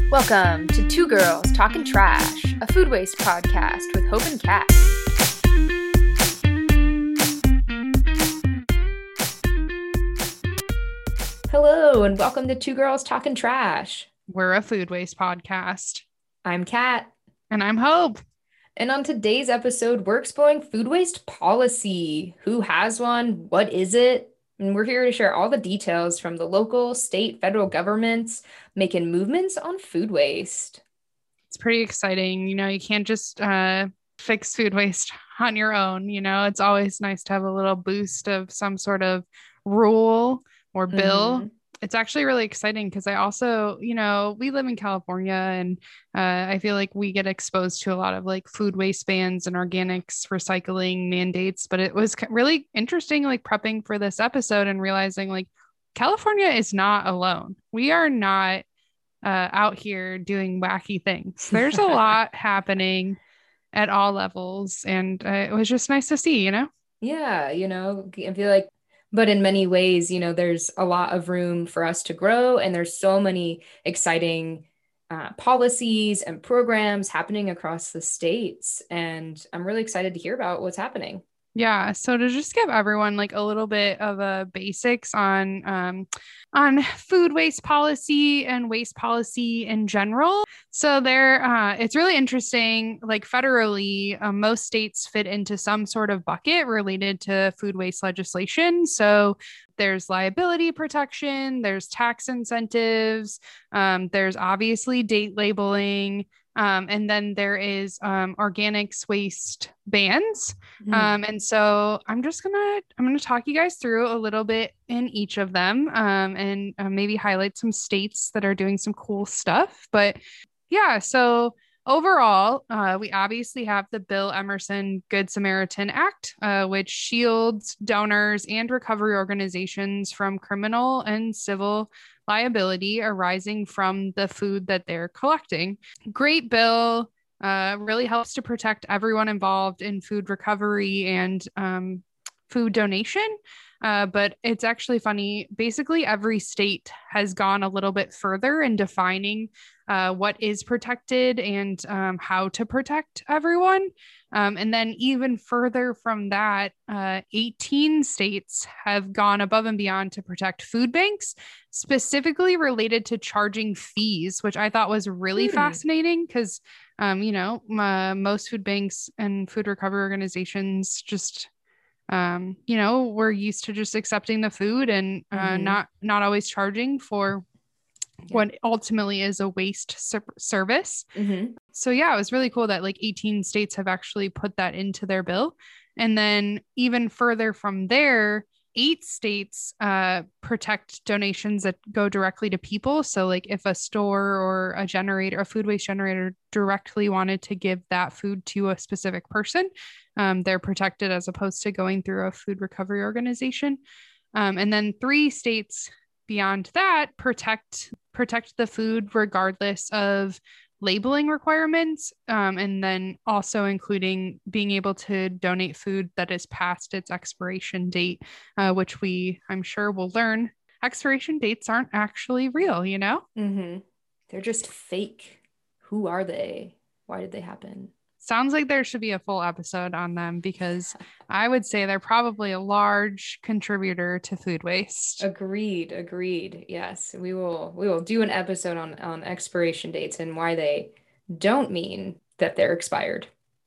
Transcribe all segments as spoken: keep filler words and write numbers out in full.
Welcome to Two Girls Talking Trash, a food waste podcast with Hope and Kat. Hello, and welcome to Two Girls Talking Trash. We're a food waste podcast. I'm Kat. And I'm Hope. And on today's episode, we're exploring food waste policy. Who has one? What is it? And we're here to share all the details from the local, state, federal governments making movements on food waste. It's pretty exciting. You know, you can't just uh, fix food waste on your own. You know, it's always nice to have a little boost of some sort of rule or bill. Mm-hmm. It's actually really exciting because I also, you know, we live in California and uh, I feel like we get exposed to a lot of like food waste bans and organics recycling mandates. But it was really interesting, like prepping for this episode and realizing like California is not alone. We are not uh, out here doing wacky things. There's a lot happening at all levels. And uh, it was just nice to see, you know? Yeah, you know, I feel like But in many ways, you know, there's a lot of room for us to grow, and there's so many exciting uh, policies and programs happening across the states. And I'm really excited to hear about what's happening. Yeah. So to just give everyone like a little bit of a basics on um, on food waste policy and waste policy in general. So there, uh, it's really interesting. Like federally, uh, most states fit into some sort of bucket related to food waste legislation. So there's liability protection, there's tax incentives, um, there's obviously date labeling. Um, and then there is um, organics waste bans. Mm. Um, and so I'm just gonna I'm gonna talk you guys through a little bit in each of them um, and uh, maybe highlight some states that are doing some cool stuff. But yeah, so overall, uh, we obviously have the Bill Emerson Good Samaritan Act, uh, which shields donors and recovery organizations from criminal and civil liability arising from the food that they're collecting. Great bill, uh, really helps to protect everyone involved in food recovery and um, food donation. Uh, but it's actually funny. Basically, every state has gone a little bit further in defining uh, what is protected and um, how to protect everyone. Um, and then even further from that, uh, eighteen states have gone above and beyond to protect food banks, specifically related to charging fees, which I thought was really hmm. fascinating because, um, you know, uh, most food banks and food recovery organizations just Um, you know, we're used to just accepting the food and uh, mm-hmm. not not always charging for yeah. what ultimately is a waste ser- service. Mm-hmm. So yeah, it was really cool that like eighteen states have actually put that into their bill. And then even further from there, eight states uh, protect donations that go directly to people. So like if a store or a generator, a food waste generator directly wanted to give that food to a specific person, um, they're protected as opposed to going through a food recovery organization. Um, and then three states beyond that protect protect the food regardless of labeling requirements, um, and then also including being able to donate food that is past its expiration date, uh, which we, I'm sure, will learn expiration dates aren't actually real, you know? Mm-hmm. They're just fake. Who are they? Why did they happen? Sounds like there should be a full episode on them because I would say they're probably a large contributor to food waste. Agreed. Agreed. Yes, we will. We will do an episode on, on expiration dates and why they don't mean that they're expired.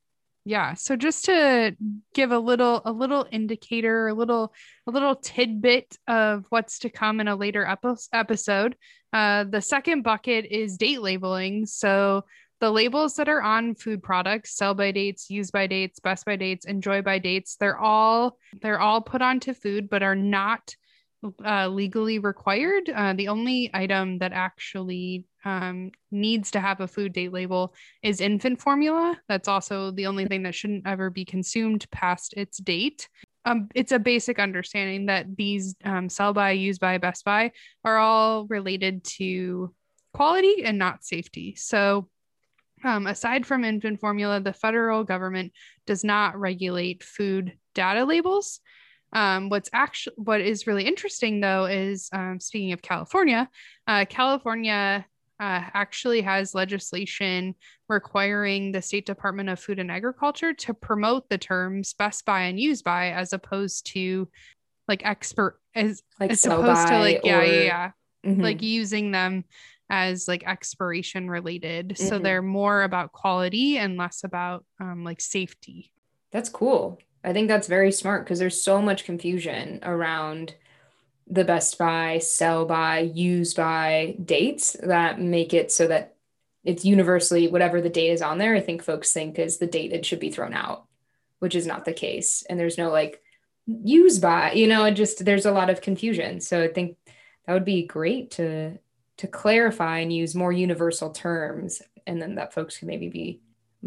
Yeah. So just to give a little, a little indicator, a little, a little tidbit of what's to come in a later epi- episode. Uh, the second bucket is date labeling. So the labels that are on food products, sell by dates, use by dates, best by dates, enjoy by dates, they're all they're all put onto food, but are not uh, legally required. Uh, the only item that actually um, needs to have a food date label is infant formula. That's also the only thing that shouldn't ever be consumed past its date. Um, it's a basic understanding that these um, sell by, use by, best by are all related to quality and not safety. So Um, aside from infant formula, the federal government does not regulate food data labels. Um, what's actually what is really interesting, though, is um, speaking of California, uh, California uh, actually has legislation requiring the State Department of Food and Agriculture to promote the terms best by and use by, as opposed to like expert, as Like as sell opposed to by like, yeah, yeah, or yeah, like mhm, using them as like expiration related. So mhm. they're more about quality and less about um, like safety. That's cool. I think that's very smart because there's so much confusion around the best by, sell by, use by dates that make it so that it's universally whatever the date is on there. I think folks think is the date it should be thrown out, which is not the case. And there's no like use by, you know, it just there's a lot of confusion. So I think that would be great to to clarify and use more universal terms, and then that folks can maybe be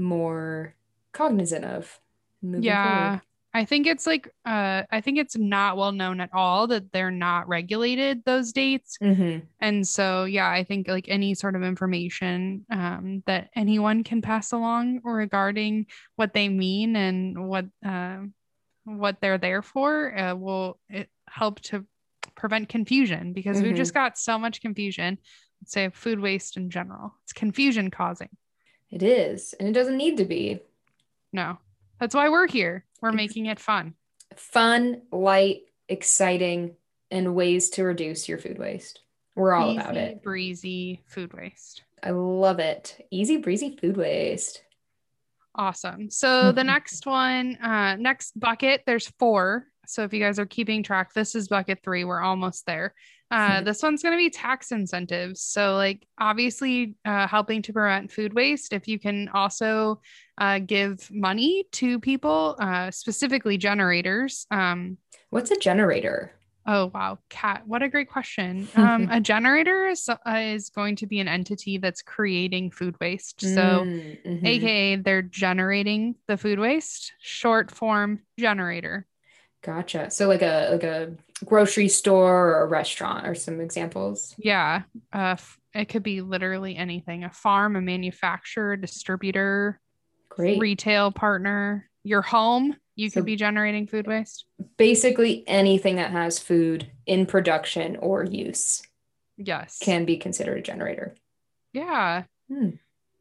more cognizant of moving forward. Yeah. I think it's like uh I think it's not well known at all that they're not regulated, those dates. Hmm. And so yeah, I think like any sort of information um that anyone can pass along regarding what they mean and what uh, what they're there for uh, will it help to prevent confusion, because we've just Hmm. got so much confusion. Let's say food waste in general. It's confusion causing. It is, and it doesn't need to be. No. That's why we're here. We're making it fun. Fun, light, exciting, and ways to reduce your food waste. We're all about Easy it. breezy food waste. I love it. Easy breezy food waste. Awesome. So the next one, uh, next bucket, there's four. So if you guys are keeping track, this is bucket three. We're almost there. Uh, this one's going to be tax incentives. So, like, obviously, uh, helping to prevent food waste. If you can also uh, give money to people, uh, specifically generators. Um, What's a generator? Oh, wow. Cat, what a great question. Um, a generator is, uh, is going to be an entity that's creating food waste. So, Mm, hmm. A K A, they're generating the food waste, short form generator. Gotcha. So like a like a grocery store or a restaurant are some examples. Yeah. Uh, f- it could be literally anything, a farm, a manufacturer, distributor, Great. retail partner, your home. You could So be generating food waste. basically anything that has food in production or use Yes. can be considered a generator. Yeah. Hmm.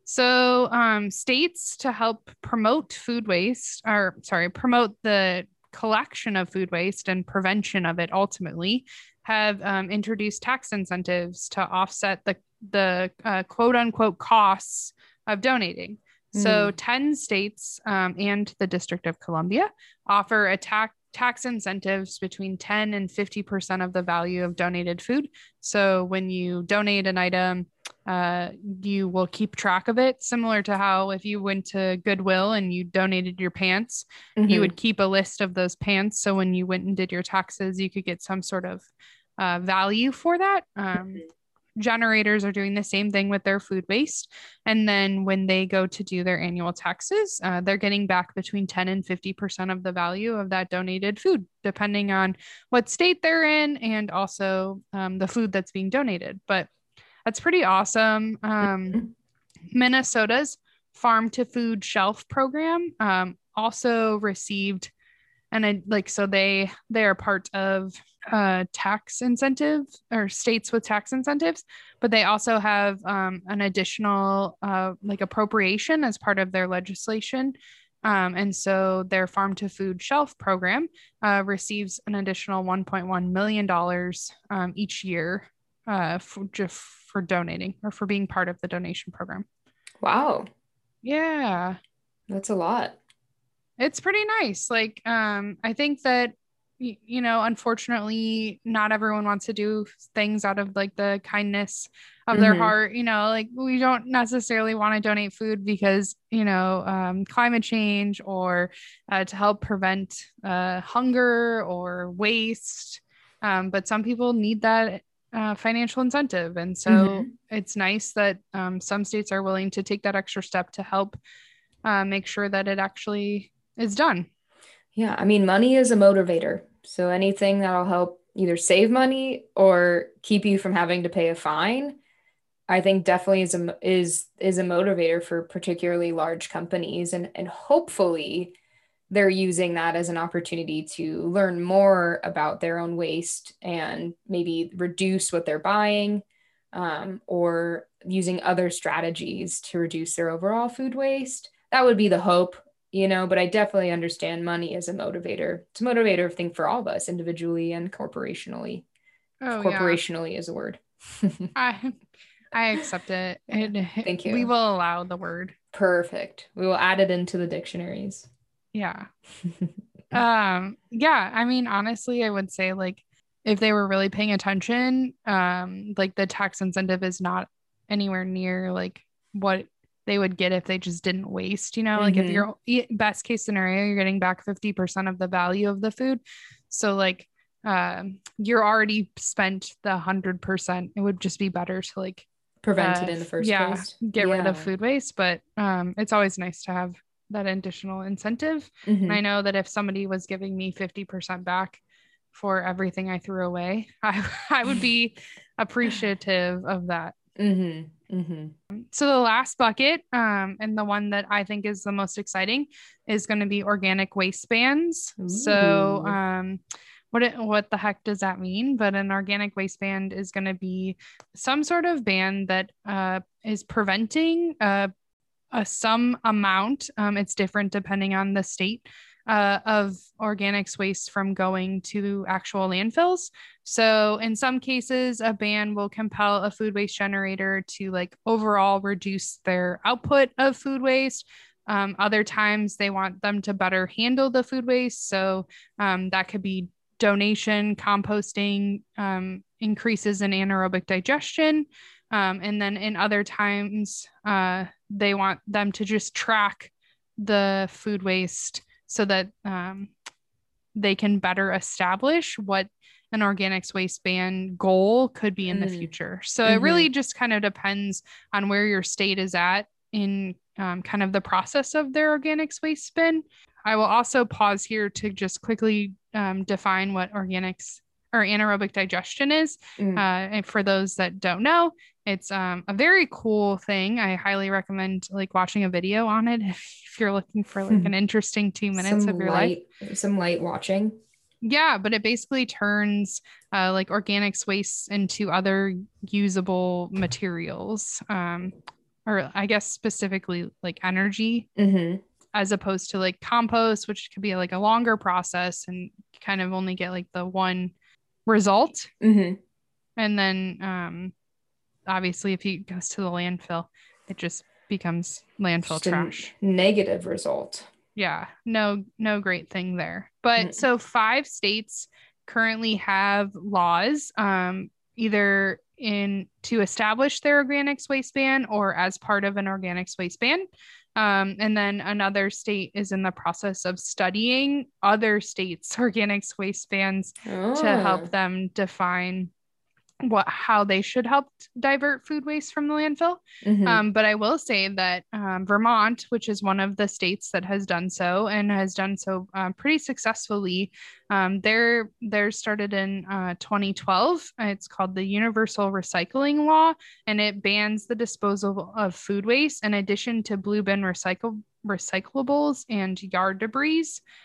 So, um, states to help promote food waste, or sorry, promote the collection of food waste and prevention of it ultimately, have um, introduced tax incentives to offset the the uh, quote unquote costs of donating. So, Hmm. ten states um, and the District of Columbia offer a tax tax incentives between ten and fifty percent of the value of donated food. So, when you donate an item, uh, you will keep track of it, similar to how if you went to Goodwill and you donated your pants, you Hmm. would keep a list of those pants. So when you went and did your taxes, you could get some sort of uh, value for that. Um, generators are doing the same thing with their food waste. And then when they go to do their annual taxes, uh, they're getting back between ten and fifty percent of the value of that donated food, depending on what state they're in and also um, the food that's being donated. But that's pretty awesome. Um, Hmm. Minnesota's farm to food shelf program um, also received, and I like so they they are part of uh, tax incentive or states with tax incentives, but they also have um, an additional uh, like appropriation as part of their legislation. Um, and so their farm to food shelf program uh, receives an additional one point one million dollars um, each year uh, for, just for donating or for being part of the donation program. Wow, Yeah, that's a lot. it's pretty nice. Like, um, I think that, y- you know, unfortunately, not everyone wants to do things out of like the kindness of their Hmm. heart. You know, like we don't necessarily want to donate food because, you know, um, climate change or uh, to help prevent uh, hunger or waste. Um, but some people need that uh, financial incentive. And so Hmm. it's nice that um, some states are willing to take that extra step to help uh, make sure that it actually is done. Yeah, I mean, money is a motivator. So anything that'll help either save money or keep you from having to pay a fine, I think definitely is a is is a motivator for particularly large companies, and and hopefully they're using that as an opportunity to learn more about their own waste and maybe reduce what they're buying, um, or using other strategies to reduce their overall food waste. That would be the hope, you know, but I definitely understand money as a motivator. It's a motivator thing for all of us individually and corporationally. Oh yeah. Corporationally is a word. I I accept it. Yeah. it. Thank We you. will allow the word. Perfect. We will add it into the dictionaries. Yeah. Um, yeah, I mean, honestly, I would say like if they were really paying attention, um, like the tax incentive is not anywhere near like what they would get if they just didn't waste, you know, like if Mm-hmm. you're e- best case scenario, you're getting back fifty percent of the value of the food. So like um you're already spent the one hundred percent. It would just be better to like Prevent uh it in the f- first yeah, place. get rid of Yeah. food waste, but um it's always nice to have that additional incentive. And I Mm-hmm. know that if somebody was giving me fifty percent back for everything I threw away, I I would be appreciative of that. Mm-hmm. Mm-hmm. So the last bucket, um, and the one that I think is the most exciting, is going to be organic waste bans. So, Ooh. um, what it, what the heck does that mean? But an organic waste ban is going to be some sort of ban that uh, is preventing uh, a some amount. Um, it's different depending on the state uh, of organics waste from going to actual landfills. So in some cases, a ban will compel a food waste generator to like overall reduce their output of food waste. Um, other times they want them to better handle the food waste. So um, that could be donation, composting, um, increases in anaerobic digestion. Um, and then in other times, uh, they want them to just track the food waste so that um, they can better establish what an organics waste ban goal could be in the Mm. future. So it Mm-hmm. really just kind of depends on where your state is at in um, kind of the process of their organics waste bin. I will also pause here to just quickly um, define what organics or anaerobic digestion is. Uh, Mm. and for those that don't know, it's um, a very cool thing. I highly recommend like watching a video on it if you're looking for like an interesting two minutes of Some your life. light, some light watching. Yeah, but it basically turns uh, like organics waste into other usable materials, um, or I guess specifically like energy, Mm-hmm. as opposed to like compost, which could be like a longer process and kind of only get like the one result. Mm-hmm. And then um, obviously, if it goes to the landfill, it just becomes landfill Just a n- trash. negative result. Yeah, no, no great thing there. But Mm. so five states currently have laws, um, either in to establish their organics waste ban or as part of an organics waste ban. Um, and then another state is in the process of studying other states' organics waste bans to help Oh. them define what how they should help divert food waste from the landfill. Mm-hmm. Um, but I will say that um, Vermont, which is one of the states that has done so and has done so uh, pretty successfully, um, their theirs started in uh, twenty twelve. It's called the Universal Recycling Law, and it bans the disposal of food waste in addition to blue bin recycle recyclables and yard debris.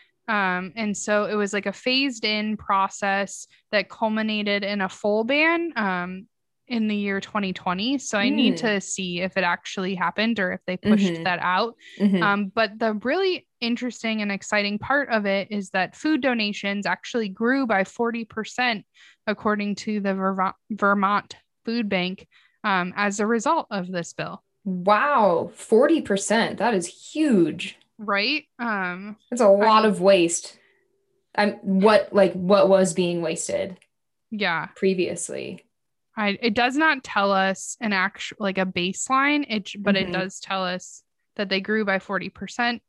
Um, and so it was like a phased in process that culminated in a full ban um, in the year twenty twenty. So I need Mm. to see if it actually happened or if they pushed Mm-hmm. that out. Mm-hmm. Um, but the really interesting and exciting part of it is that food donations actually grew by forty percent, according to the Vermont, Vermont Food Bank, um, as a result of this bill. Wow, forty percent. That is huge. Right? Um, That's a I lot mean, of waste. I'm what like what was being wasted yeah. previously. I, it does not tell us an actual like a baseline, it but it Mm-hmm. does tell us that they grew by forty percent.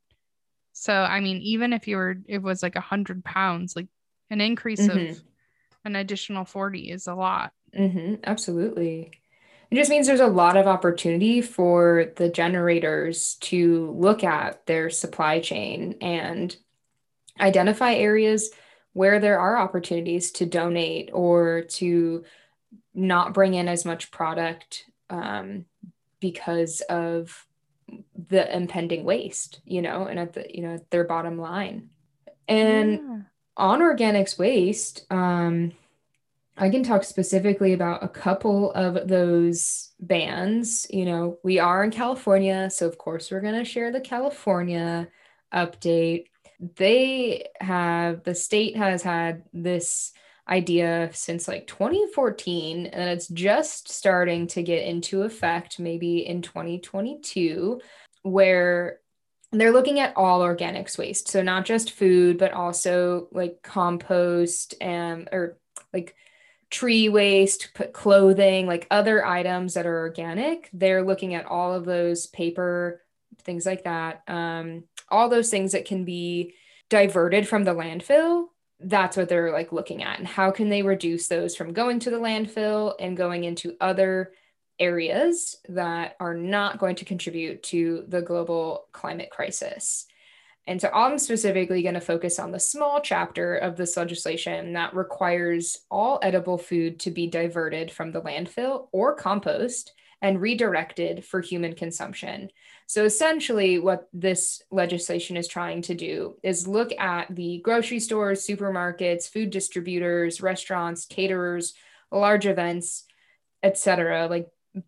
So I mean, even if you were it was like a hundred pounds, like an increase of Mm-hmm. an additional forty is a lot. Mm-hmm. Absolutely. It just means there's a lot of opportunity for the generators to look at their supply chain and identify areas where there are opportunities to donate or to not bring in as much product um, because of the impending waste, you know, and at the, you know, their bottom line. And Yeah. on organics waste, um, I can talk specifically about a couple of those bans. You know, we are in California, so of course we're going to share the California update. They have, the state has had this idea since like twenty fourteen, and it's just starting to get into effect maybe in twenty twenty-two, where they're looking at all organics waste. So not just food, but also like compost and, or like tree waste, put clothing, like other items that are organic. They're looking at all of those, paper, things like that. Um, all those things that can be diverted from the landfill. That's what they're like looking at. And how can they reduce those from going to the landfill and going into other areas that are not going to contribute to the global climate crisis. And so I'm specifically going to focus on the small chapter of this legislation that requires all edible food to be diverted from the landfill or compost and redirected for human consumption. So essentially, what this legislation is trying to do is look at the grocery stores, supermarkets, food distributors, restaurants, caterers, large events, et cetera, like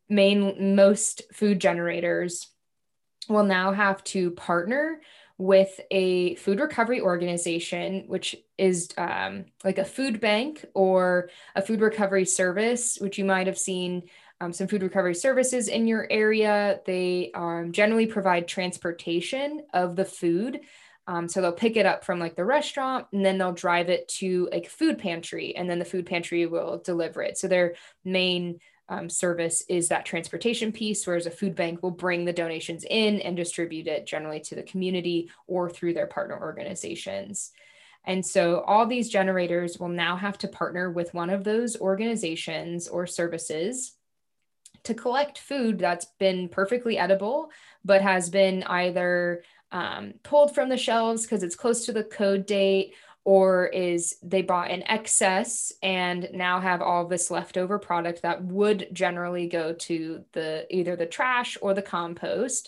main most food generators will now have to partner with a food recovery organization, which is um, like a food bank or a food recovery service, which you might have seen um, some food recovery services in your area. They um, generally provide transportation of the food. Um, so they'll pick it up from like the restaurant and then they'll drive it to like food pantry, and then the food pantry will deliver it. So their main Um, service is that transportation piece, whereas a food bank will bring the donations in and distribute it generally to the community or through their partner organizations. And so all these generators will now have to partner with one of those organizations or services to collect food that's been perfectly edible, but has been either um, pulled from the shelves because it's close to the code date, or is they bought in excess and now have all this leftover product that would generally go to the either the trash or the compost,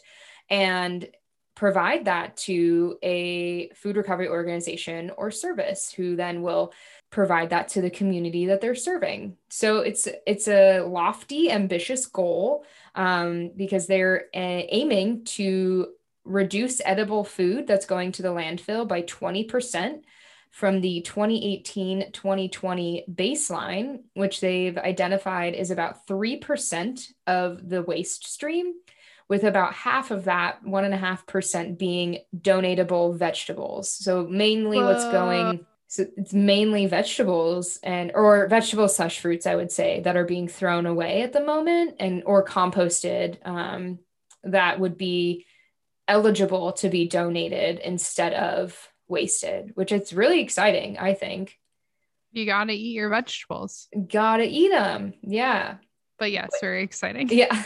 and provide that to a food recovery organization or service who then will provide that to the community that they're serving. So it's it's a lofty, ambitious goal, um, because they're uh, aiming to reduce edible food that's going to the landfill by twenty percent from the twenty eighteen twenty twenty baseline, which they've identified is about three percent of the waste stream, with about half of that, one and a half percent being donatable vegetables. So mainly Whoa. what's going, so it's mainly vegetables and, or vegetables slash fruits, I would say, that are being thrown away at the moment and, or composted, um, that would be eligible to be donated instead of wasted, which it's really exciting, I think. You gotta eat your vegetables. Gotta eat them. Yeah. But yes, very exciting. Yeah.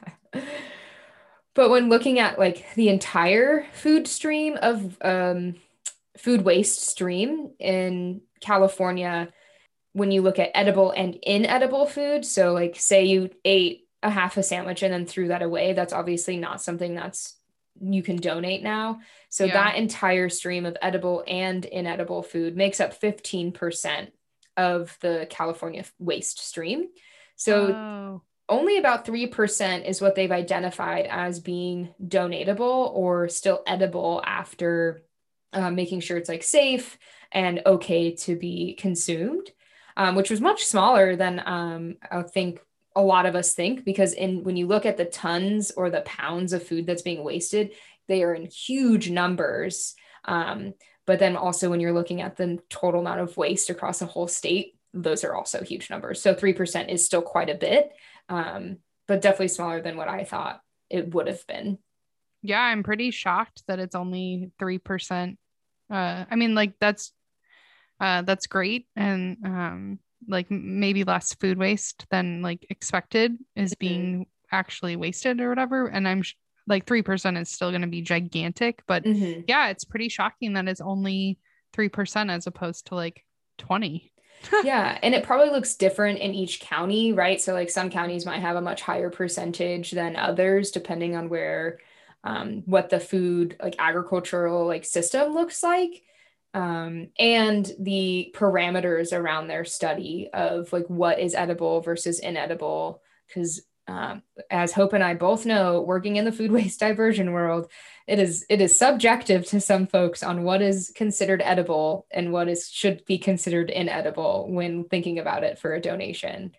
But when looking at like the entire food stream of um, food waste stream in California, when you look at edible and inedible food, so like say you ate a half a sandwich and then threw that away, that's obviously not something that's you can donate now. So yeah. That entire stream of edible and inedible food makes up fifteen percent of the California waste stream. So oh. Only about three percent is what they've identified as being donatable or still edible after uh, making sure it's like safe and okay to be consumed, um, which was much smaller than um, I think a lot of us think, because in when you look at the tons or the pounds of food that's being wasted, they are in huge numbers. Um, but then also when you're looking at the total amount of waste across a whole state, those are also huge numbers. So three percent is still quite a bit, um, but definitely smaller than what I thought it would have been. Yeah, I'm pretty shocked that it's only three percent. Uh, I mean, like that's uh, that's great. And um, like maybe less food waste than like expected is being mm-hmm. actually wasted or whatever. And I'm sh- like three percent is still going to be gigantic, but mm-hmm. yeah, it's pretty shocking that it's only three percent as opposed to like twenty. Yeah. And it probably looks different in each county, right? So like some counties might have a much higher percentage than others, depending on where, um, what the food, like agricultural like system looks like. um, and the parameters around their study of like what is edible versus inedible. Because um, as Hope and I both know, working in the food waste diversion world, it is it is subjective to some folks on what is considered edible and what is should be considered inedible when thinking about it for a donation.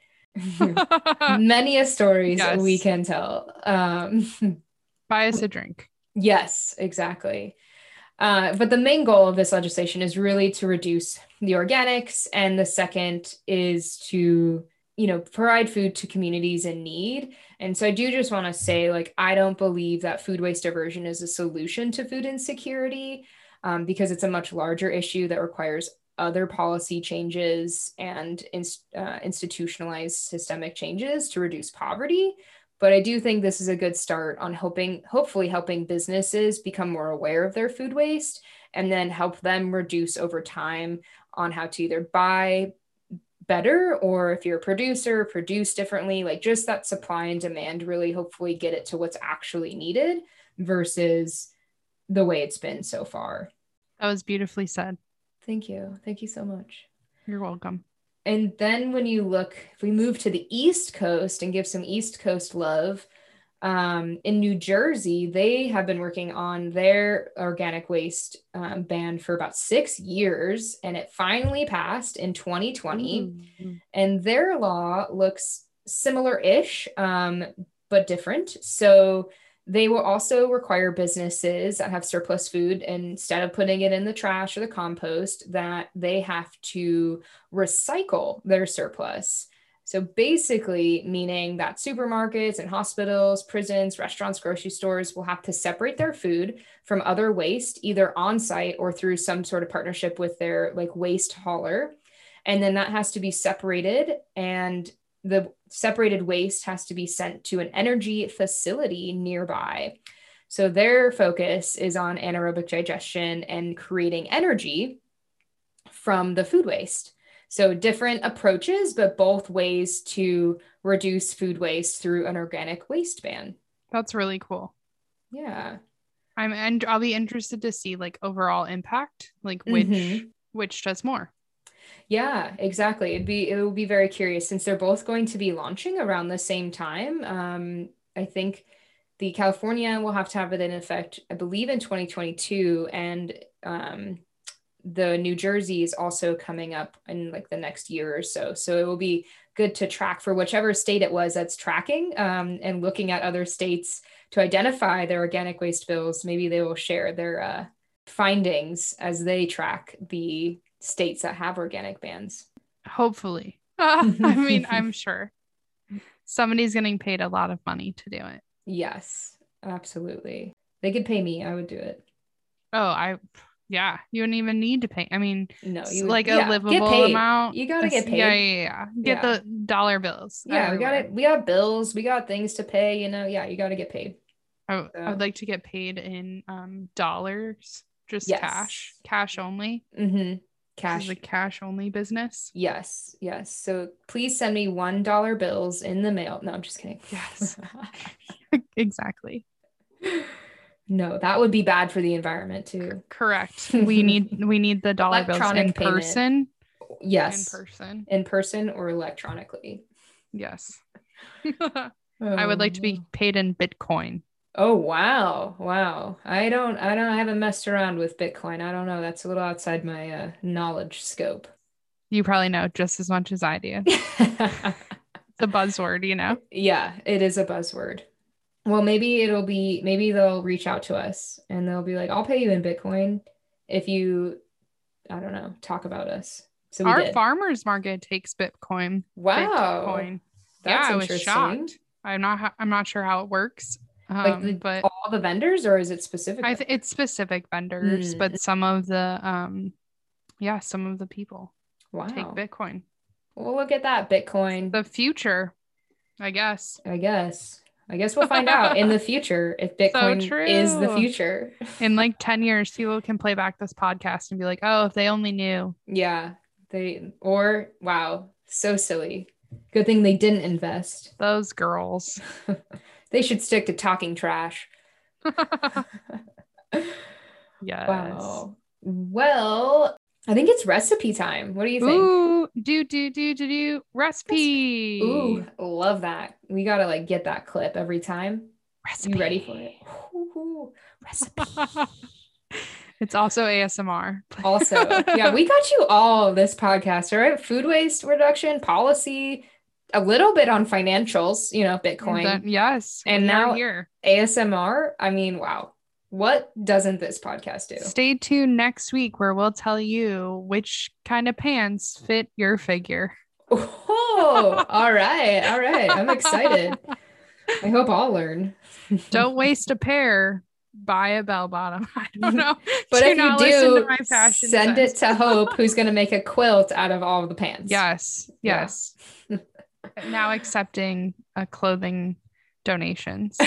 Many a stories Yes. we can tell. Um, Buy us a drink. Yes, exactly. Uh, but the main goal of this legislation is really to reduce the organics. And the second is to, you know, provide food to communities in need. And so I do just want to say, like, I don't believe that food waste diversion is a solution to food insecurity, um, because it's a much larger issue that requires other policy changes and inst- uh, institutionalized systemic changes to reduce poverty. But I do think this is a good start on helping, hopefully helping businesses become more aware of their food waste and then help them reduce over time on how to either buy better, or if you're a producer, produce differently, like just that supply and demand, really hopefully get it to what's actually needed versus the way it's been so far. That was beautifully said. Thank you. Thank you so much. You're welcome. And then when you look, if we move to the East Coast and give some East Coast love, um, in New Jersey, they have been working on their organic waste um, ban for about six years, and it finally passed in twenty twenty. Mm-hmm. And their law looks similar-ish, um, but different. So they will also require businesses that have surplus food, and instead of putting it in the trash or the compost, that they have to recycle their surplus. So basically meaning that supermarkets and hospitals, prisons, restaurants, grocery stores will have to separate their food from other waste, either on site or through some sort of partnership with their like waste hauler. And then that has to be separated, and the separated waste has to be sent to an energy facility nearby. So their focus is on anaerobic digestion and creating energy from the food waste. So different approaches, but both ways to reduce food waste through an organic waste ban. That's really cool. Yeah. I'm and I'll be interested to see like overall impact, like which mm-hmm. which does more. Yeah, exactly. It'd be, it will be very curious since they're both going to be launching around the same time. Um, I think the California will have to have it in effect, I believe, in twenty twenty-two. And um, the New Jersey is also coming up in like the next year or so. So it will be good to track for whichever state it was that's tracking, um, and looking at other states to identify their organic waste bills. Maybe they will share their uh, findings as they track the states that have organic bans. Hopefully. Uh, I mean, I'm sure somebody's getting paid a lot of money to do it. Yes, absolutely. They could pay me. I would do it. Oh, I, yeah, you wouldn't even need to pay. I mean, no, you would, like yeah, a livable amount. You got to get paid. Yeah, yeah, yeah. Get yeah. the dollar bills. Yeah, everywhere. we got it. We got bills. We got things to pay, you know, yeah, you got to get paid. I, so. I would like to get paid in um dollars, just yes. cash, cash only. Mm-hmm. Cash. This is a cash only business. Yes, yes. So please send me one dollar bills in the mail. No, I'm just kidding. Yes, exactly. No, that would be bad for the environment too. Correct. We need we need the dollar bills in payment. person. Yes, in person, in person or electronically. Yes. oh. I would like to be paid in Bitcoin. Oh, wow. Wow. I don't, I don't, I haven't messed around with Bitcoin. I don't know. That's a little outside my uh, knowledge scope. You probably know just as much as I do. The buzzword, you know? Yeah, it is a buzzword. Well, maybe it'll be, maybe they'll reach out to us and they'll be like, I'll pay you in Bitcoin if you, I don't know, talk about us. So we Our did. farmers market takes Bitcoin. Wow. Bitcoin. That's yeah, I was interesting. shocked. I'm not, I'm not sure how it works. Um, like the, but all the vendors, or is it specific? I th- it's specific vendors, mm. but some of the um yeah some of the people wow. take Bitcoin. Well, look at that, Bitcoin. The future, I guess. I guess. I guess we'll find out in the future if Bitcoin so is the future. In like ten years, people can play back this podcast and be like, oh, if they only knew. Yeah. They or wow, so silly. Good thing they didn't invest. Those girls. They should stick to talking trash. Yes. Wow. Well, I think it's recipe time. What do you think? Ooh, do do do do do Recipe. Ooh, recipe. love that. We gotta like get that clip every time. You ready for it? Recipe. Ooh, recipe. It's also A S M R. Also, yeah, we got you all this podcast, all right? Food waste reduction, policy, a little bit on financials, you know, Bitcoin, That, yes, and we are now here. A S M R. I mean, wow. What doesn't this podcast do? Stay tuned next week where we'll tell you which kind of pants fit your figure. Oh, all right. All right. I'm excited. I hope I'll learn. Don't waste a pair. Buy a bell bottom. I don't know. But do if you not listen to do, my fashion send sense. it to Hope, who's going to make a quilt out of all the pants. Yes. Yes. Yeah. Now accepting uh, clothing donations.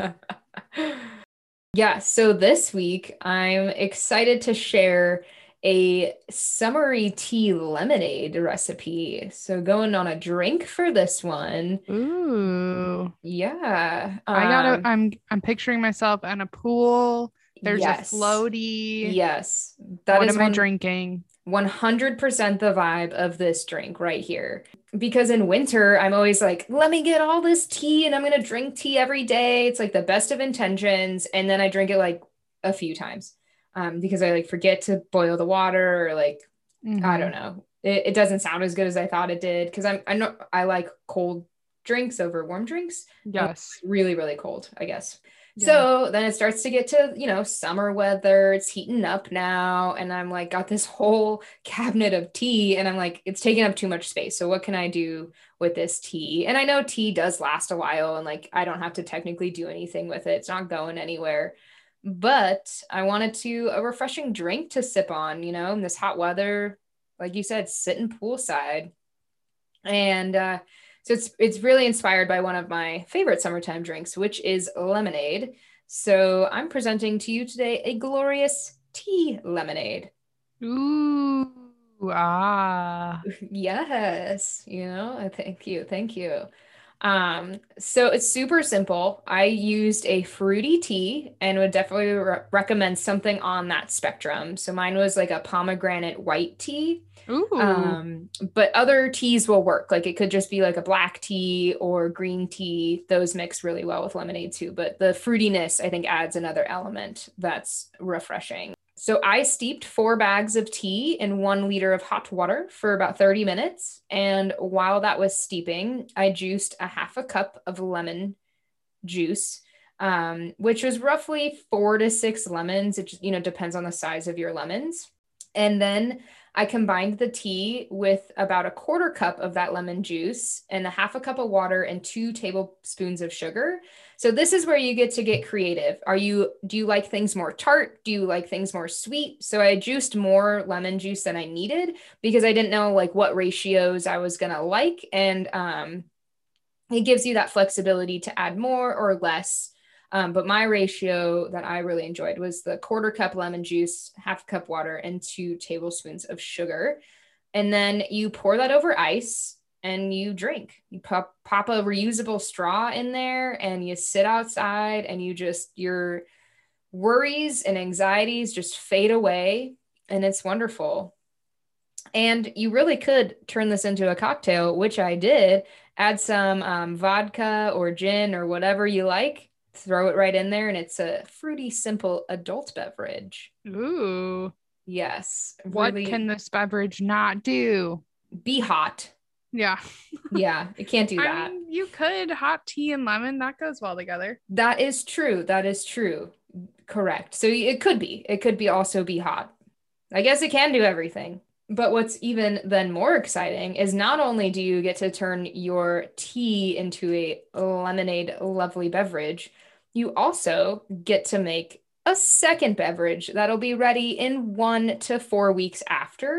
Yeah. So this week, I'm excited to share a summery tea lemonade recipe. So going on a drink for this one. Ooh. Yeah. I gotta, Um, I'm I'm picturing myself in a pool. There's yes. a floaty. Yes. That What is am I one drinking? one hundred percent the vibe of this drink right here. Because in winter, I'm always like, let me get all this tea and I'm going to drink tea every day. It's like the best of intentions. And then I drink it like a few times um, because I like forget to boil the water or like, I don't Mm-hmm. know. It, it doesn't sound as good as I thought it did because I'm, I know I like cold drinks over warm drinks. And Yes. really, really cold, I guess. Yeah. So then it starts to get to, you know, summer weather. It's heating up now. And I'm like, got this whole cabinet of tea. And I'm like, it's taking up too much space. So what can I do with this tea? And I know tea does last a while. And like, I don't have to technically do anything with it. It's not going anywhere. But I wanted to a refreshing drink to sip on, you know, in this hot weather. Like you said, sitting poolside. And uh, so it's it's really inspired by one of my favorite summertime drinks, which is lemonade. So I'm presenting to you today a glorious tea lemonade. Ooh. Ah. Yes, you know, thank you, thank you. Um, so it's super simple. I used a fruity tea and would definitely re recommend something on that spectrum. So mine was like a pomegranate white tea. Ooh. Um, but other teas will work. Like it could just be like a black tea or green tea. Those mix really well with lemonade too. But the fruitiness, I think, adds another element that's refreshing. So I steeped four bags of tea in one liter of hot water for about thirty minutes. And while that was steeping, I juiced a half a cup of lemon juice, um, which was roughly four to six lemons. It just, you know, depends on the size of your lemons. And then I combined the tea with about a quarter cup of that lemon juice and a half a cup of water and two tablespoons of sugar. So this is where you get to get creative. Are you, do you like things more tart? Do you like things more sweet? So I juiced more lemon juice than I needed because I didn't know like what ratios I was gonna like. And um, it gives you that flexibility to add more or less. Um, but my ratio that I really enjoyed was the quarter cup lemon juice, half cup water, and two tablespoons of sugar. And then you pour that over ice and you drink. You pop, pop a reusable straw in there and you sit outside and you just, your worries and anxieties just fade away. And it's wonderful. And you really could turn this into a cocktail, which I did. Add some um, vodka or gin or whatever you like. Throw it right in there, and it's a fruity, simple adult beverage. Ooh. Yes, What really can this beverage not do? be hot. Yeah. Yeah, it can't do I that. mean, you could hot tea and lemon. That goes well together. That is true. That is true. Correct. So it could be. It could be also be hot. I guess it can do everything. But what's even then more exciting is not only do you get to turn your tea into a lemonade lovely beverage, you also get to make a second beverage that'll be ready in one to four weeks after.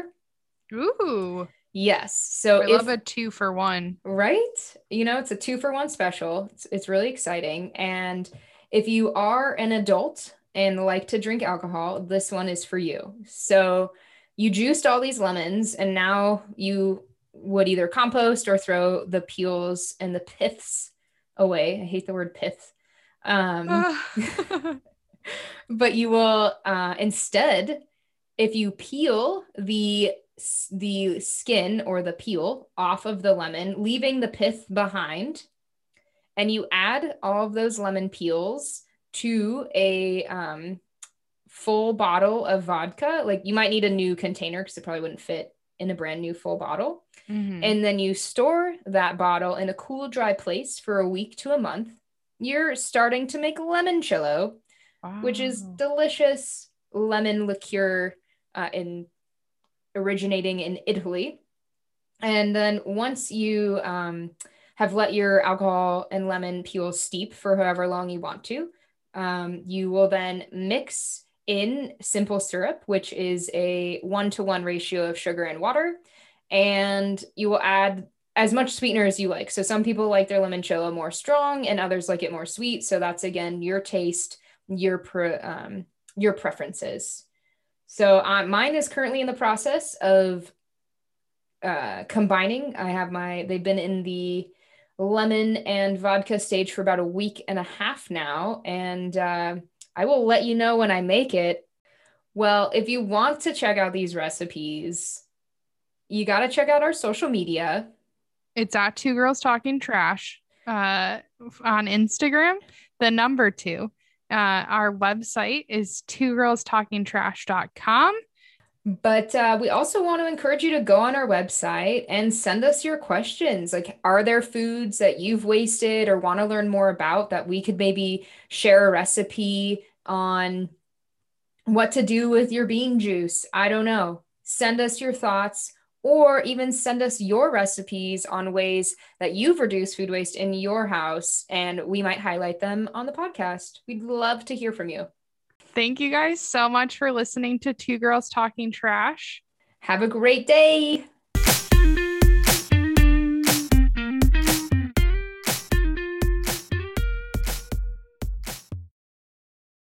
Ooh. Yes. So I if, love a two for one. right? You know, it's a two for one special. It's, it's really exciting. And if you are an adult and like to drink alcohol, this one is for you. So you juiced all these lemons and now you would either compost or throw the peels and the piths away. I hate the word pith. Um, but you will uh, instead if you peel the the skin or the peel off of the lemon, leaving the pith behind, and you add all of those lemon peels to a um, full bottle of vodka, like you might need a new container because it probably wouldn't fit in a brand new full bottle. Mm-hmm. And then you store that bottle in a cool, dry place for a week to a month. You're starting to make limoncello, wow. which is delicious lemon liqueur uh, in originating in Italy. And then once you um, have let your alcohol and lemon peel steep for however long you want to, um, you will then mix in simple syrup, which is a one-to-one ratio of sugar and water. And you will add as much sweetener as you like. So some people like their limoncello more strong and others like it more sweet. So that's, again, your taste, your pre- um, your preferences. So uh, mine is currently in the process of uh, combining. I have my, they've been in the lemon and vodka stage for about a week and a half now. And uh, I will let you know when I make it. Well, if you want to check out these recipes, you got to check out our social media. It's at Two Girls Talking Trash uh, on Instagram, the number two. Uh, our website is two girls talking trash dot com. But uh, we also want to encourage you to go on our website and send us your questions. Like, are there foods that you've wasted or want to learn more about that we could maybe share a recipe on what to do with your bean juice? I don't know. Send us your thoughts, or even send us your recipes on ways that you've reduced food waste in your house, and we might highlight them on the podcast. We'd love to hear from you. Thank you guys so much for listening to Two Girls Talking Trash. Have a great day.